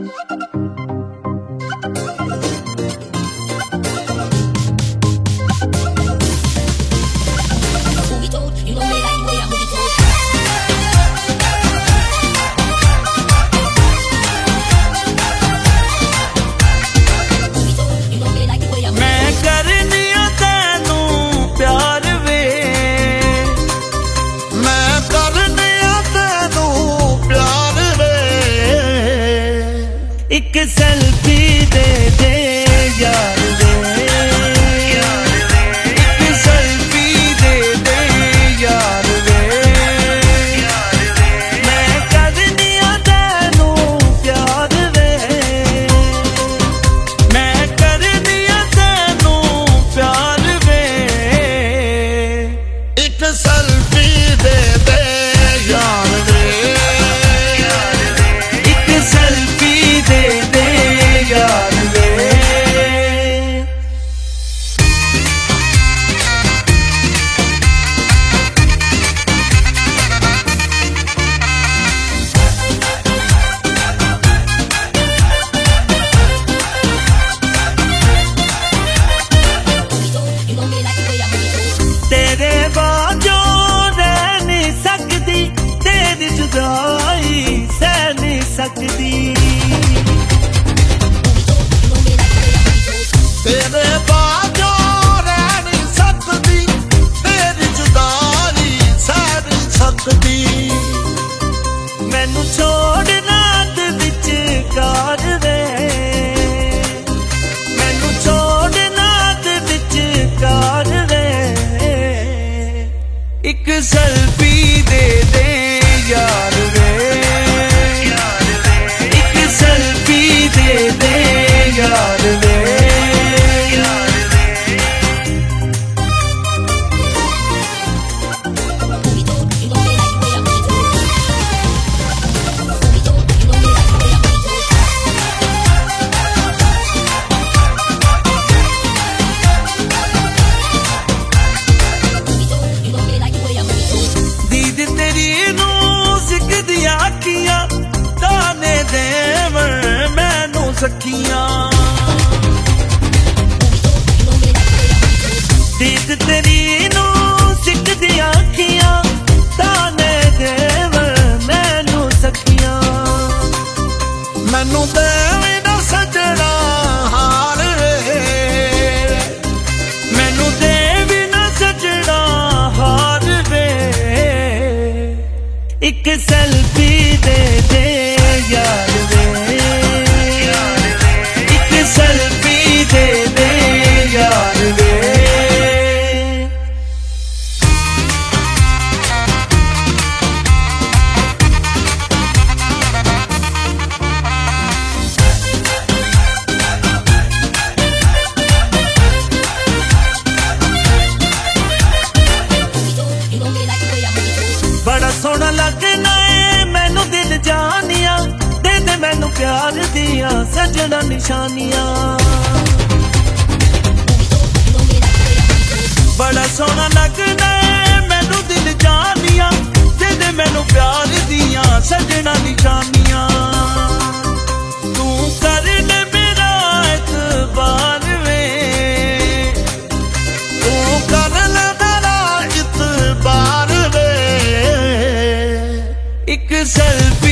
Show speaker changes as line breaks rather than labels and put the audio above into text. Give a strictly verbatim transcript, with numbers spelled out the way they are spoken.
एक सेल्फी दे दे यार वे, एक सेल्फी दे दे यार वे, मैं करनी आ तैनू प्यार वे, मैं करनी आ तैनू प्यार वे, एक सेल्फी दे दे यार वे, एक सेल्फी दे दे यार वे। तेरे बाजों रह नहीं सकती, तेरी जुदाई सह नहीं सकती, तेरे बाजों रह नहीं सकती, तेरी जुदाई सह नहीं सकती, मैनू छोड़ना ते विचकार वे, मैनू छोड़ना ते विचकार वे, एक सेल्फी दे दे यार वे, एक सेल्फी दे दे यार वे। ताने देवन मैनू सखियां, दीद तेरी नू सिकदियां अखियां, ताने देवन मैनू सखियां, मैनू देवे ना सजना हार वे, मैनू देवी ना सजना हार वे, एक सेल्फी दे दे यार वे, एक सेल्फी दे दे यार वे। बड़ा सोहना लगना है मैनू दिल जानिया, दे दे मैनू प्यार दिया सजना निशानियां, बड़ा सोहना लगना है मैनू दिल जानिया, दे दे मैनू प्यार दिया सजना निशानियां, तू कर ले मेरा इतबार वे, तू कर ले मेरा इतबार वे, एक सेल्फी